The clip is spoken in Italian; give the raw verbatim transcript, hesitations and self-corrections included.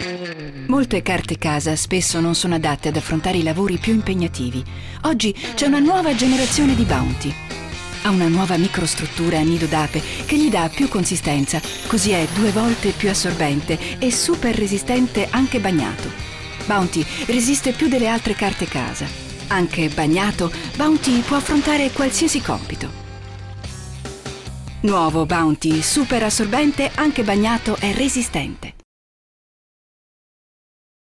Molte carte casa spesso non sono adatte ad affrontare i lavori più impegnativi. Oggi c'è una nuova generazione di Bounty. Ha una nuova microstruttura a nido d'ape che gli dà più consistenza, così è due volte più assorbente e super resistente anche bagnato. Bounty resiste più delle altre carte casa. Anche bagnato, Bounty può affrontare qualsiasi compito. Nuovo Bounty, super assorbente, anche bagnato e resistente.